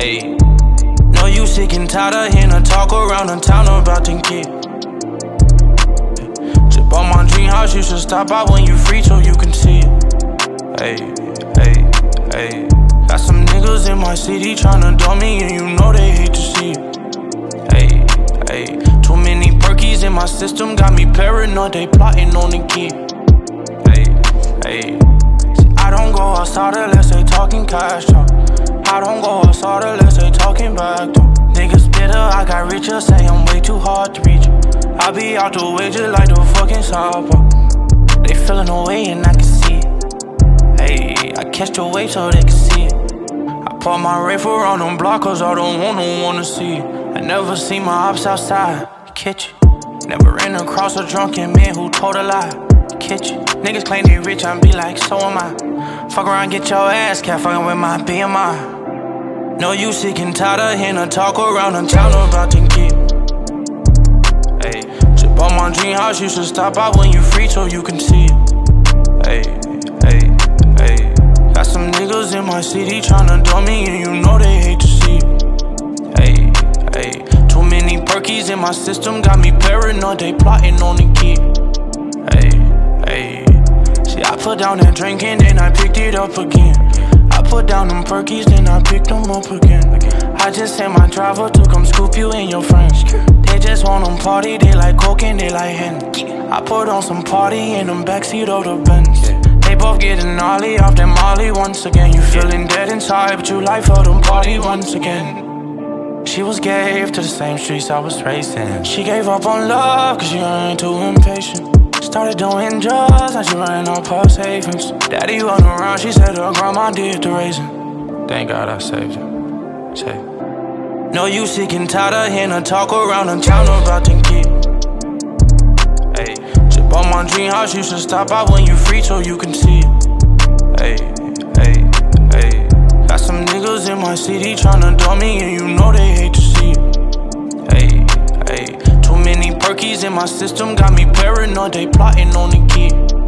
Hey, know you sick and tired of hearing her talk around the town about them kids. Just bought my dream house, you should stop by when you free so you can see it. Hey, hey, hey. Got some niggas in my city tryna dump me and you know they hate to see it. Hey, hey. Too many perkies in my system got me paranoid, they plotting on the kid. Hey, hey. See, I don't go outside unless they talking cash talk. I don't go outside unless they talking back though. Niggas bitter, I got richer, say I'm way too hard to reach. I be out the way just like the fucking sidewalk. They feeling away and I can see it. Hey, I catch the wave so they can see it. I park my rifle on them block cause I don't want no one to see it. I never see my ops outside, catch it. Never ran across a drunken man who told a lie, catch it. Niggas claim they rich, I be like, so am I. Fuck around, get your ass cat fucking with my BMI. Know you sick and tired of hearing her talk around the town about them kids. Hey, just bought my dream house, you should stop by when you free so you can see it. Hey, hey, hey. Got some niggas in my city tryna dump me and you know they hate to see it. Hey, hey. Too many perkies in my system got me paranoid, they plotting on the kid. Hey, hey. See, I put down that drink and then I picked it up again. I put down them perkies, then I picked them up again. I just sent my driver to come scoop you and your friends. They just want them party, they like coke and they like hen. I put on some party in them backseat of the Benz. They both getting gnarly off them molly once again. You feeling dead inside, but you like for them party once again. She was gave to the same streets I was raised in. She gave up on love cause she ain't too impatient. Started doing drugs, now she running on pub savings. Daddy wasn't around, she said her grandma did the raising. Thank God I saved her. Say, know you sick and tired of hearing her talk around the town about them kids. Hey, just bought my dream house, you should stop by when you free so you can see it. Hey, hey, hey. Got some niggas in my city tryna dump me and you know they hate to see it. Hey, hey. Too many perkies in my system got me paranoid, they plotting on the kid.